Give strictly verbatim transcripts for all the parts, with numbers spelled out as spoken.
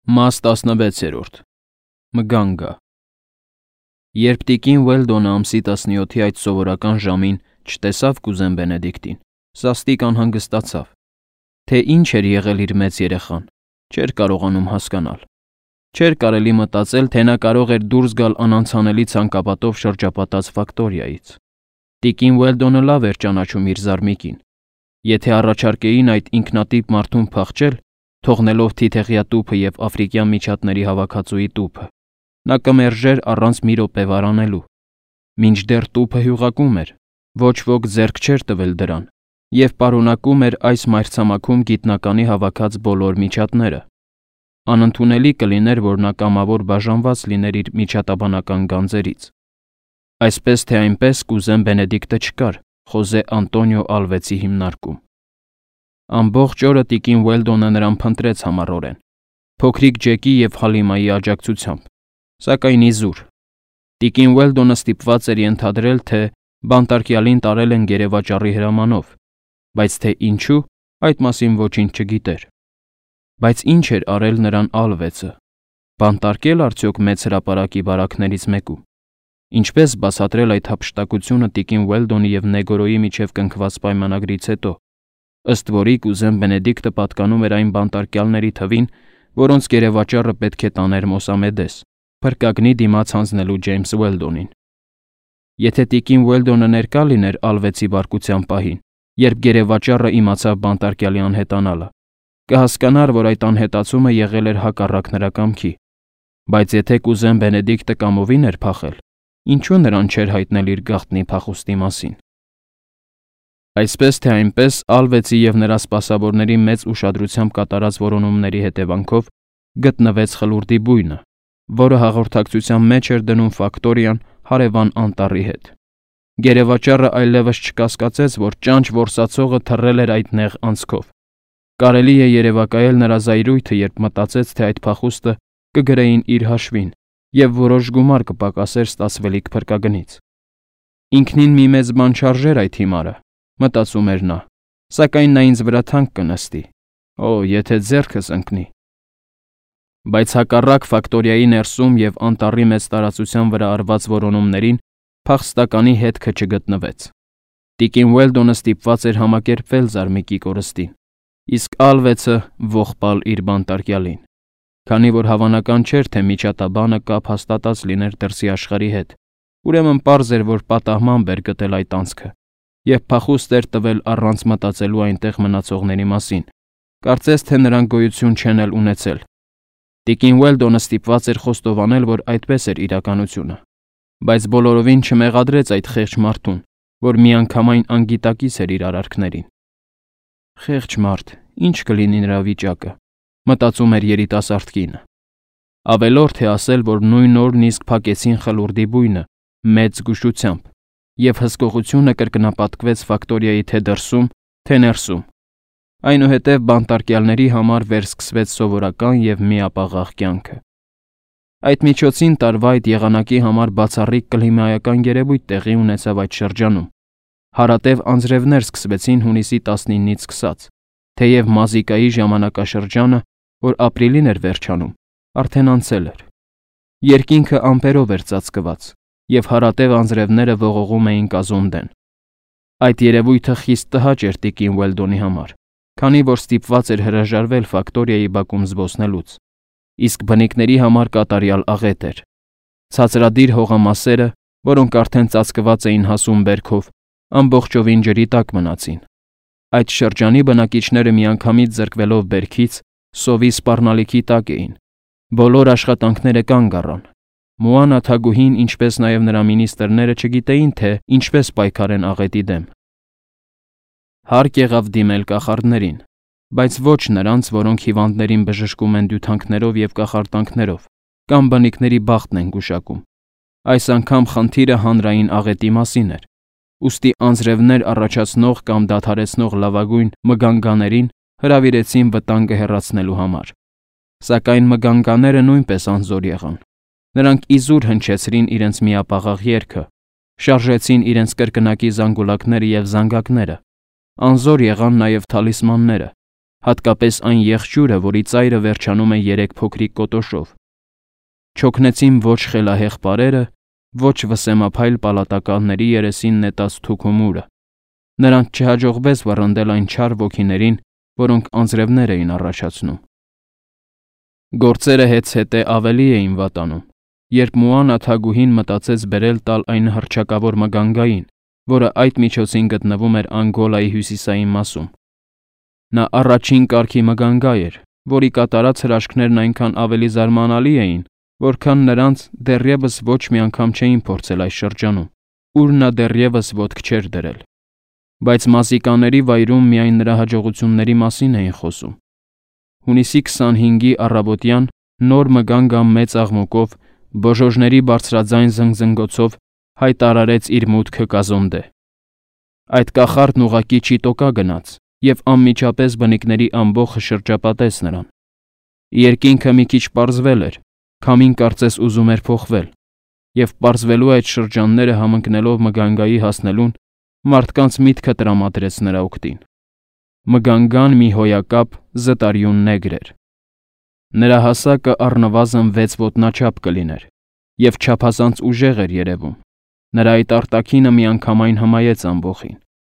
Մաս տասնվեցերորդ Մգանգա Երբ տիկին Ուելդոնը ամսի տասնյոթի այդ սովորական ժամին չտեսավ կուզեն Բենեդիկտին, սաստիկ անհանգստացավ, թե ինչ էր եղել իր մեծ երեխան, չէր կարողանում հասկանալ, չէր կարելի մտածել, թե նա կարող էր դուրս գալ անանցանելի ցանկապատով շրջապատած ֆակտորիայից։ Տիկին Ուելդոնը լավ էր ճանաչում իր զարմիկին, եթե առաջարկեին այդ ինքնատիպ մարդուն փախչել, թողնելով թիթեղյա տուփը և աֆրիկյան միջատների հավաքածուի տուփը, նա կմերժեր առանց մի րոպե վարանելու։ Մինչդեռ տուփը հյուղակում էր, ոչ ոք ձեռք չէր տվել դրան, և պարունակում էր այս մայրցամաքում գիտնականի հավաքած բոլոր միջատները։ Անընդունելի կլիներ, որ նա կամավոր բաժանված լիներ իր միջատաբանական գանձերից։ Այսպես թե այնպես կուզեն Բենեդիկտը չկար Խոզե Անտոնիո Ալվեցի հիմնարկում։ Ամբողջ օրը տիկին Ուելդոնը նրան փնտրեց համառորեն, փոքրիկ Ջեկի և Հալիմայի աջակցությամբ, սակայն իզուր։ Տիկին Ուելդոնը ստիպված էր ենթադրել, թե բանտարկյալին տարել են գերեվաճառի հրամանով, բայց թե ինչու, այդ մասին ոչինչ չգիտեր։ Բայց ինչ էր արել նրան Ալվեցը, բանտարկել արդյոք մեծ հրապարակի բարակներից մեկում։ Ինչպես բացատրել այդ հափշտակությունը տիկին Ուելդոնի և Նեգորոյի միջև կնքված պայմանագրից հետո, ըստ որի կուզեն Բենեդիկտը պատկանում էր այն բանտարկյալների թվին, որոնց գերեվաճառը պետք է տաներ Մոսամեդես, փրկագնի դիմաց հանձնելու Ջեյմս Ուելդոնին։ Եթե տիկին Ուելդոնը ներկա լիներ Ալվեցի բարկության պահին, երբ գերեվաճառը իմացավ բանտարկյալի անհետանալը, կհասկանար, որ այդ անհետացումը եղել էր հակառակ նրա կամքի, բայց եթե կուզեն Բենեդիկտը կամովին էր փախել, ինչու նրան չէր հայտնել իր գաղտնի փախուստի մասին։ Այսպես թե այնպես Ալվեցի և նրա սպասավորների մեծ ուշադրությամբ կատարած որոնումների հետևանքով գտնվեց խլուրդի բույնը, որը հաղորդակցության մեջ էր դնում ֆակտորիան հարևան անտառի հետ։ Գերեվաճառը այլևս չկասկածեց, որ ճանճ որսացողը թռել էր այդ նեղ անցքով։ Կարելի է երևակայել նրա զայրույթը, երբ մտածեց, թե այդ փախուստը կգրեին իր հաշվին և որոշ գումար կպակասեր ստացվելիք փրկագնից։ Ինքնին մի մեծ բան չարժեր այդ հիմարը, մտածում էր նա, սակայն նա ինձ վրա թանկ կնստի, օ, եթե ձեռքս ընկնի։ Բայց հակառակ ֆակտորիայի ներսում և անտառի մեծ տարածության վրա արված որոնումներին փախստականի հետքը չգտնվեց։ Տիկին Ուելդոնը ստիպված էր համակերպվել զարմիկի կորստին, իսկ Ալվեցը ողբալ իր բանտարկյալին, քանի որ հավանական չէր, թե միջատաբանը կապ հաստատած լիներ դրսի աշխարհի հետ, ուրեմն պարզ էր, որ պատահմամբ էր գտել այդ անցքը, և փախուստ էր տվել առանց մտածելու այնտեղ մնացողների մասին, կարծես թե նրանք գոյություն չեն էլ ունեցել։ Տիկին Ուելդոնը ստիպված էր խոստովանել, որ այդպես էր իրականությունը, բայց բոլորովին չմեղադրեց այդ խեղճ մարդուն, որ միանգամայն անգիտակից էր իր արարքներին։ Խեղճ մարդ, ինչ կլինի նրա վիճակը, մտածում էր երիտասարդ կինը։ Ավելորդ է ասել, որ նույն օրն իսկ փակեցին խլուրդի բույնը մեծ զգուշությամբ, և հսկողությունը կրկնապատկվեց ֆակտորիայի թե դրսում, թե ներսում։ Այնուհետև բանտարկյալների համար վերսկսվեց սովորական և միապաղաղ կյանքը։ Այդ միջոցին տարվա այդ եղանակի համար բացառիկ կլիմայական երևույթ տեղի ունեցավ այդ շրջանում։ Հարատև անձրևներ սկսվեցին հունիսի տասնինից սկսած, թեև մազիկայի ժամանակաշրջանը, որ ապրիլին էր վերջանում, արդեն անցել էր։ Երկինքը ամպերով էր ծածկված, և հարատև անձրևները ողողում էին կազոնդեն։ Այդ երևույթը խիստ տհաճ էր տիկին Ուելդոնի համար, քանի որ ստիպված էր հրաժարվել ֆակտորիայի բակում զբոսնելուց, իսկ բնիկների համար կատարյալ աղետ էր։ Ցածրադիր հողամասերը, որոնք արդեն ծածկված էին հասուն բերքով, ամբողջովին ջրի տակ մնացին։ Այդ շրջանի բնակիչները միանգամից զրկվելով բերքից, սովի սպառնալիքի տակ էին։ Բոլոր աշխատանքները կանգ առան։ Մուանա թագուհին, ինչպես նաև նրա մինիստրները չգիտեին, թե ինչպես պայքարեն աղետի դեմ։ Հարկ եղավ դիմել կախարդներին, բայց ոչ նրանց, որոնք հիվանդներին բժշկում են դյութանքներով և կախարդանքներով, կամ բնիկների բախտն են գուշակում։ Այս անգամ խնդիրը հանրային աղետի մասին էր, ուստի անձրևներ առաջացնող կամ դադարեցնող լավագույն մգանգաներին հրավիրեցին վտանգը հեռացնելու համար։ Սակայն մգանգաները նույնպես անզոր եղան։ Նրանք իզուր հնչեցրին իրենց միապաղաղ երգը, շարժեցին իրենց կրկնակի զանգուլակները և զանգակները, անզոր եղան նաև թալիսմանները, հատկապես այն եղջյուրը, որի ծայրը վերջանում է երեք փոքրիկ կոտոշով։ Չօգնեցին ոչ խելահեղ պարերը, ոչ վսեմափայլ պալատականների երեսին նետած թուքումուրը։ Նրանց չհաջողվեց վռնդել այն չար ոգիներին, որոնք անձրևներ էին առաջացնում։ Գործերը հետզհետե ավելի էին վատանում, երբ Մուանա թագուհին մտածեց բերել տալ այն հռչակավոր մգանգային, որը այդ միջոցին գտնվում էր Անգոլայի հյուսիսային մասում։ Նա առաջին կարգի մգանգա էր, որի կատարած հրաշքներն այնքան ավելի զարմանալի էին, որքան նրանց դեռևս ոչ մի անգամ չէին փորձել այս շրջանում, ուր նա դեռևս ոտք չէր դրել։ Բայց մազիկաների վայրում միայն նրա հաջողությունների մասին էին խոսում։ Հունիսի քսանհինգի առավոտյան նոր մգանգը մեծ աղմուկով, բոժոժների բարձրաձայն զնգզնգոցով հայտարարեց իր մուտքը կազոնդե։ Այդ կախարդն ուղղակի ճիտոկա գնաց և անմիջապես բնիկների ամբոխը շրջապատեց նրան։ Երկինքը մի քիչ պարզվել էր, քամին կարծես ուզում էր փոխվել, և պարզվելու այդ շրջանները համընկնելով մգանգայի հասնելուն, մարդկանց միտքը տրամադրեց նրա օգտին։ Մգանգան մի հոյակապ զտարյուն նեգր էր։ Նրա հասակը առնվազն վեց ոտնաչափ կլիներ, և չափազանց ուժեղ էր երևում։ Նրա այդ արտաքինը միանգամայն հմայեց ամբոխին։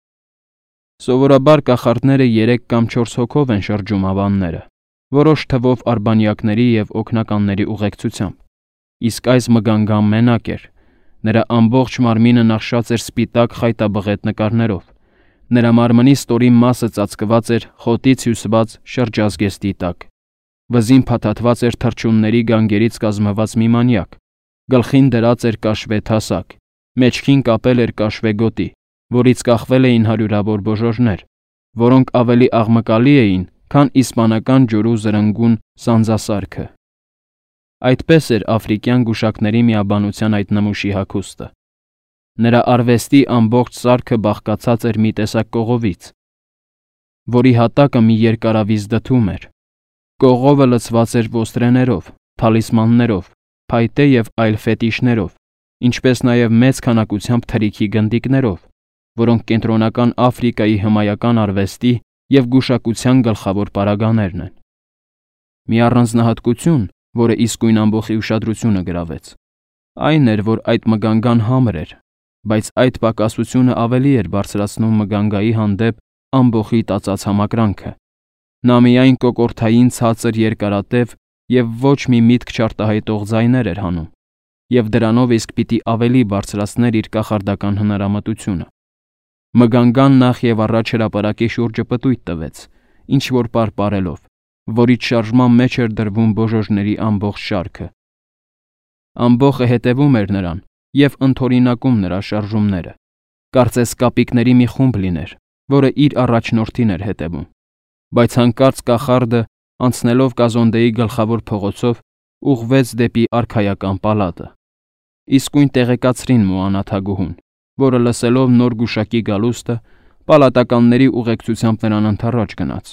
Սովորաբար կախարդները երեք կամ չորս հոգով են շրջում ավանները, որոշ թվով արբանյակների և օգնականների ուղեկցությամբ, իսկ այս մգանգան մենակ էր։ Նրա ամբողջ մարմինը նախշած էր սպիտակ խայտաբղետ նկարներով։ Նրա մարմնի ստորին մասը ծածկված էր խոտից հյուսված շրջազգեստի տակ։ Վզին փաթաթված էր թռչունների գանգերից կազմված մի մանյակ, գլխին դրած էր կաշվե թասակ, մեջքին կապել էր կաշվե գոտի, որից կախվել էին հարյուրավոր բոժոժներ, որոնք ավելի աղմկալի էին, քան իսպանական ջուրու զրնգուն սանձասարքը։ Այդպես էր աֆրիկյան գուշակների միաբանության այդ նմուշի հագուստը։ Նրա արվեստի ամբողջ սարքը բաղկացած էր մի տեսակ կողովից, որի հատակը մի երկարավիզ դդում էր։ Կողովը լցված էր ոստրեներով, թալիսմաններով, փայտե և այլ ֆետիշներով, ինչպես նաև մեծ քանակությամբ թրիքի գնդիկներով, որոնք կենտրոնական Աֆրիկայի հմայական արվեստի և գուշակության գլխավոր պարագաներն են։ Մի առանձնահատկություն, որը իսկույն ամբոխի ուշադրությունը գրավեց, այն էր, որ այդ մգանգան համր էր, բայց այդ պակասությունը ավելի էր բարձրացնում մգանգայի հանդեպ ամբոխի տածած համակրանքը։ Նա միայն կոկորդային ցածր երկարատև և ոչ մի միտք չարտահայտող ձայներ էր հանում, և դրանով իսկ պիտի ավելի բարձրացներ իր կախարդական հնարամտությունը։ Մգանգան նախ և առաջ հրապարակի շուրջը պտույտ տվեց, ինչ-որ պարպարելով, որից շարժման մեջ էր դրվում բոժոժների ամբողջ շարքը։ Ամբոխը հետևում էր նրան և ընդօրինակում նրա շարժումները, կարծես կապիկների մի խումբ լիներ, որը իր առաջնորդին էր հետևում։ Բայց հանկարծ կախարդը, անցնելով կազոնդեի գլխավոր փողոցով, ուղղվեց դեպի արքայական պալատը։ Իսկույն տեղեկացրին Մուանա թագուհուն, որը լսելով նոր գուշակի գալուստը, պալատականների ուղեկցությամբ նրան ընդառաջ գնաց։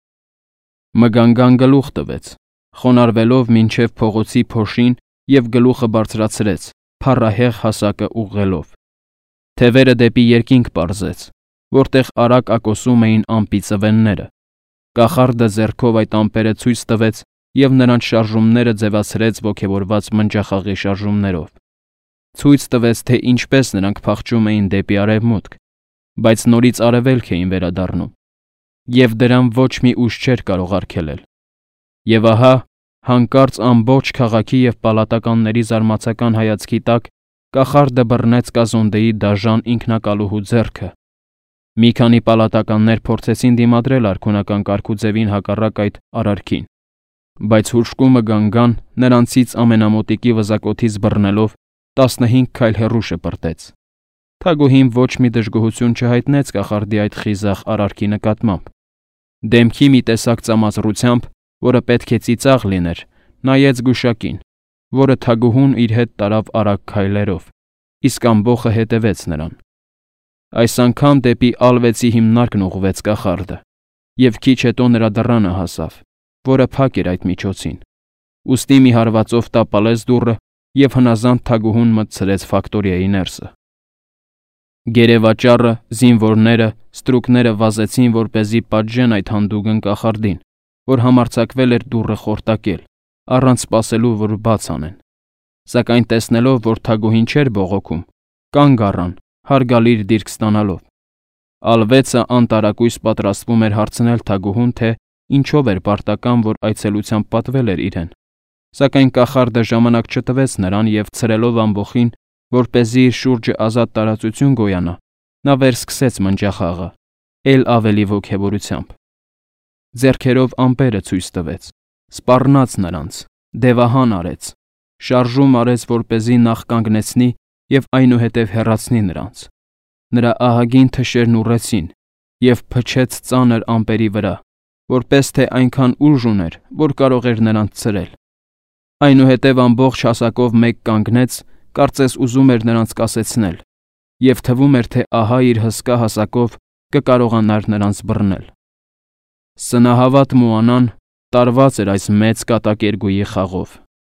Մգանգան գլուխ տվեց, խոնարհվելով մինչև փողոցի փոշին և գլուխը բարձրացրեց, փառահեղ հասակը ուղղելով։ Թևերը դեպի երկինք պարզեց, որտեղ արագ ակոսում էին ամպի ծվենները։ Կախարդը ձեռքով այդ ամպերը ցույց տվեց և նրանց շարժումները ձևացրեց ոգևորված մնջախաղի շարժումներով։ Ցույց տվեց, թե ինչպես նրանք փախչում էին դեպի արևմուտք, բայց նորից արևելք էին վերադառնում, և դրան ոչ մի ուժ չէր կարող արգելել։ Եվ ահա, հանկարծ ամբողջ քաղաքի և պալատականների զարմացական հայացքի տակ կախարդը բռնեց կազոնդեի դաժան ինքնակալուհու ձեռքը։ Մի քանի պալատականներ փորձեցին դիմադրել արքունական կարգուձևին հակառակ այդ արարքին, բայց հուժկու մգանգան նրանցից ամենամոտիկի վզակոթից բռնելով տասնհինգ քայլ հեռու շպրտեց։ Թագուհին ոչ մի դժգոհություն չհայտնեց կախարդի այդ խիզախ արարքի նկատմամբ։ Դեմքի մի տեսակ ծամազռությամբ, որը պետք է ծիծաղ լիներ, նայեց գուշակին, որը թագուհուն իր հետ տարավ արագ քայլերով, իսկ ամբոխը հետևեց նրան։ Այս անգամ դեպի ալվեցի հիմնարկն ուղղվեց կախարդը, և քիչ հետո նրա դռանը հասավ, որը փակ էր այդ միջոցին։ Ուստի մի հարվածով տապալեց դուռը և հնազանդ թագուհուն մտցրեց ֆակտորիայի ներսը։ Գերեվաճառը, զինվորները, ստրուկները վազեցին, որպեսզի պատժեն այդ հանդուգն կախարդին, որ համարձակվել էր դուռը խորտակել, առանց սպասելու, որ բաց անեն։ Սակայն տեսնելով, որ թագուհին չէր բողոքում, կանգ առան, հարգալիր դիրք ստանալով։ Ալվեցը անտարակույս պատրաստվում էր հարցնել թագուհուն, թե ինչով էր պարտական, որ այցելությամբ պատվել էր իրեն։ Սակայն կախարդը ժամանակ չտվեց նրան և ցրելով ամբոխին, որպեսզի իր շուրջը ազատ տարածություն գոյանա, նա վերսկսեց մնջախաղը, էլ ավելի ոգևորությամբ։ Ձեռքերով ամպերը ցույց տվեց, սպառնաց նրանց, դևահան արեց, շարժում արեց, որպեսզի նախ կանգնեցնի և այնուհետև հեռացնի նրանց։ Նրա ահագին թշերն ուռեցին և փչեց ծանր ամպերի վրա, որպես թե այնքան ուժ ուներ, որ կարող էր նրանց ցրել։ Այնուհետև ամբողջ հասակով մեկ կանգնեց, կարծես ուզում էր նրանց կասեցնել, և թվում էր, թե ահա իր հսկա հասակով կկարողանար նրանց բռնել։ Սնահավատ Մուանան տարված էր այս մեծ կատակերգուի խաղով։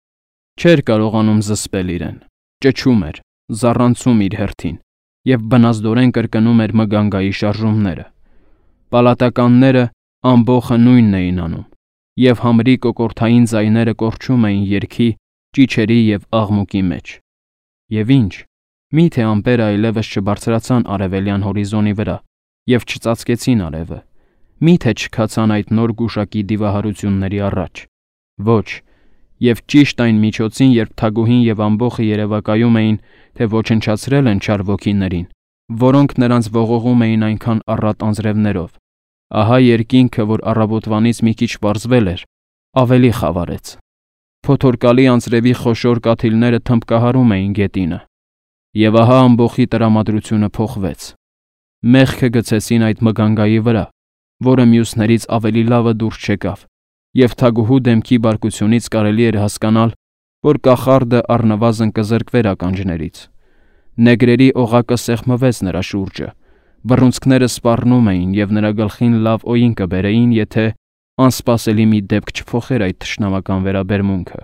Չէր կարողանում զսպել իրեն, ճչում էր, զառանցում իր հերթին և բնազդորեն կրկնում էր Մգանգայի շարժումները։ Պալատականները ամբոխը նույնն էին անում, և համրի կոկորդային ձայները կորչում էին երգի, ճիչերի և աղմուկի մեջ։ Եվ ինչ, մի՞թե ամպերը այլևս չբարձրացան արևելյան հորիզոնի վրա և չծածկեցին արևը, մի՞թե չքացան այդ նոր գուշակի դիվահարությունների առաջ։ Ոչ, և ճիշտ այն միջոցին, երբ թագուհին և ամբոխը երևակայում էին, թե ոչնչացրել են չար ոգիներին, որոնք նրանց ողողում էին այնքան առատ անձրևներով, ահա երկինքը, որ առավոտվանից մի քիչ պարզվել էր, ավելի խավարեց։ Փոթորկալի անձրևի խոշոր կաթիլները թմբկահարում էին գետինը, և ահա ամբոխի տրամադրությունը փոխվեց։ Մեղքը գցեցին այդ Մգանգայի վրա, որը մյուսներից ավելի լավը դուրս չեկավ, և թագուհու դեմքի բարկությունից կարելի էր հասկանալ, որ կախարդը առնվազն կզրկվեր ականջներից։ Նեգրերի օղակը սեղմվեց նրա շուրջը, բռունցքները սպառնում էին և նրա գլխին լավ օին կբերեին, եթե անսպասելի մի դեպք չփոխեր այդ թշնամական վերաբերմունքը։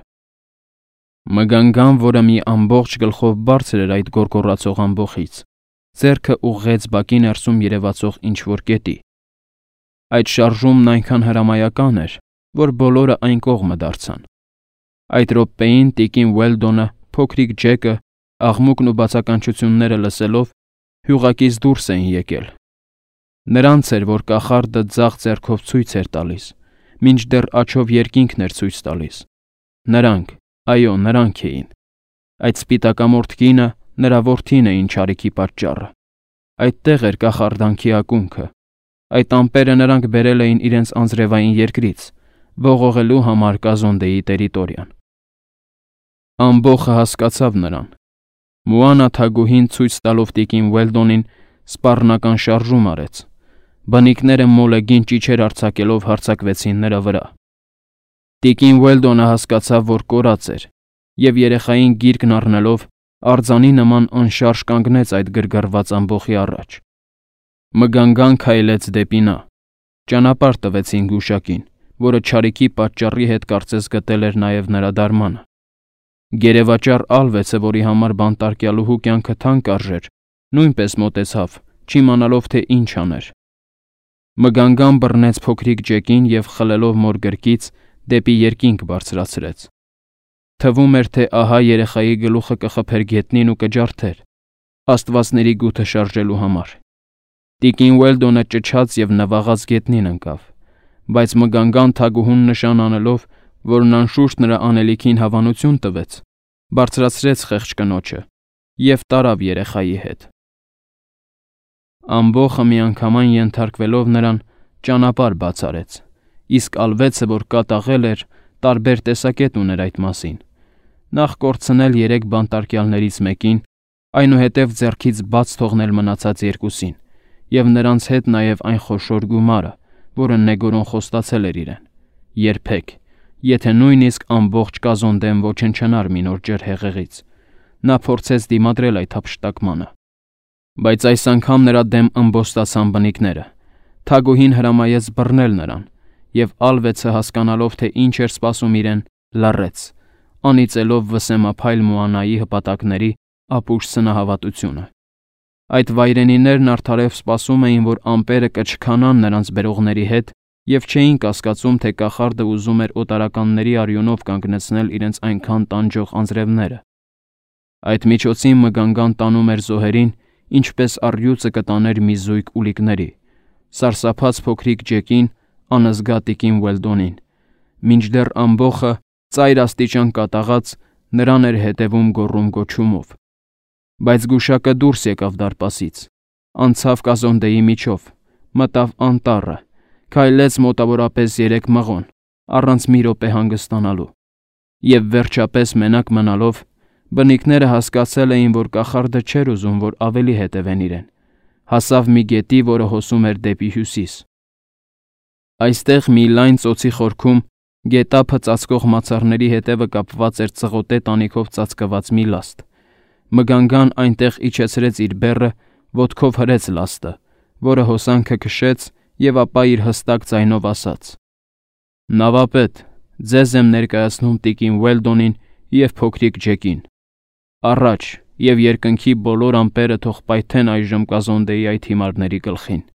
Մգանգան, որը մի ամբողջ գլխով բարձր էր այդ գոռգոռացող ամբոխից, ձեռքը ուղղեց բակի ներսում երևացող ինչ-որ կետի։ Այդ շարժումն այնքան հրամայական էր, որ բոլորը այն կողմը դարձան։ Այդ րոպեին տիկին Ուելդոնը, փոքրիկ Ջեկը, աղմուկն ու բացականչությունները լսելով, հյուղակից դուրս էին եկել։ Նրանց էր, որ կախարդը ձախ ձեռքով ցույց էր տալիս, մինչդեռ աջով երկինքն էր ցույց տալիս։ Նրանք, այո, նրանք էին։ Այդ սպիտակամորթ կինը, նրա որդին էին չարիքի պատճառը։ Այդտեղ էր կախարդանքի ակունքը։ Այդ ամպերը նրանք բերել էին իրենց անձրևային երկրից, ողողելու համար Կազոնդեի տերիտորիան։ Ամբոխը հասկացավ նրան։ Մուանա թագուհին ցույց տալով տիկին Ուելդոնին սպառնական շարժում արեց։ Բնիկները մոլեգին ճիչեր արձակելով հարձակվեցին նրա վրա։ Տիկին Ուելդոնը հասկացավ, որ կորած էր, և երեխային գիրկն առնելով արձանի նման անշարժ կանգնեց այդ գրգռված ամբոխի առաջ։ Մգանգան քայլեց դեպի նա։ Ճանապարհ տվեցին գուշակին, որը չարիքի պատճառի հետ կարծես գտել էր նաև նրա դարմանը։ Գերեվաճառ Ալվեցը, որի համար բանտարկյալուհու կյանքը թանկ արժեր, նույնպես մոտեցավ, չիմանալով, թե ինչ աներ։ Մգանգան բռնեց փոքրիկ Ջեկին և խլելով մոր գրկից դեպի երկինք բարձրացրեց։ Թվում էր, թե ահա երեխայի գլուխը կխփեր գետնին ու կջարդեր, աստվածների գութը շարժելու համար։ Տիկին Ուելդոնը ճչաց և նվաղած գետնին ընկավ, բայց Մգանգան թագուհուն նշան անելով, որն անշուշտ նրա անելիքին հավանություն տվեց, բարձրացրեց խեղճ կնոջը և տարավ երեխայի հետ։ Ամբոխը միանգամայն ենթարկվելով նրան, ճանապարհ բաց արեց, իսկ Ալվեցը, որ կատաղել էր, տարբեր տեսակետ ուներ այդ մասին։ Նախ կորցնել երեք բանտարկյալներից մեկին, այնուհետև ձեռքից բաց թողնել մնացած երկուսին, և նրանց հետ նաև այն խոշոր գումարը, որը Նեգորոն խոստացել էր իրեն։ Երբեք, եթե նույնիսկ ամբողջ Կազոնդեն ոչնչանար մի նոր ջրհեղեղից, նա փորձեց դիմադրել այդ հափշտակմանը։ Բայց այս անգամ նրա դեմ ըմբոստացան բնիկները։ Թագուհին հրամայեց բռնել նրան, և Ալվեցը, հասկանալով, թե ինչ էր սպասում իրեն, լռեց, անիծելով վսեմափայլ Մուանայի հպատակների ապուշ սնահավատությունը։ Այդ վայրենիներն արդարև սպասում էին, որ ամպերը կչքանան նրանց բերողների հետ և չէին կասկածում, թե կախարդը ուզում էր օտարականների արյունով կանգնեցնել իրենց այնքան տանջող անձրևները։ Այդ միջոցին Մգանգան տանում էր զոհերին, ինչպես առյուծը կտաներ մի զույգ ուլիկների, սարսափած փոքրիկ Ջեկին, անզգա տիկին Ուելդոնին, մինչդեռ ամբոխը, ծայր աստիճան կատաղած, նրան էր հետևում գոռում-գոչումով։ Բայց գուշակը դուրս եկավ դարպասից, անցավ Կազոնդեի միջով, մտավ անտառը, քայլեց մոտավորապես երեք մղոն, առանց մի րոպե հանգստանալու, և վերջապես մենակ մնալով, բնիկները հասկացել էին, որ կախարդը չէր ուզում, որ ավելի հետևեն իրեն, հասավ մի գետի, որը հոսում էր դեպի հյուսիս։ Այստեղ մի լայն ծոցի խորքում գետափը ծածկող մացառների հետևը կապված էր ծղոտե տանիքով ծածկված մի լաստ։ Մգանգան այնտեղ իջեցրեց իր բեռը, ոտքով հրեց լաստը, որը հոսանքը քշեց և ապա իր հստակ ձայնով ասաց. «Նավապետ, ձեզ եմ ներկայացնում տիկին Ուելդոնին և փոքրիկ Ջեկին։ Առաջ, և երկնքի բոլոր ամպերը թող պայթեն այժմ Կազոնդեի այդ հիմարների գլխին»։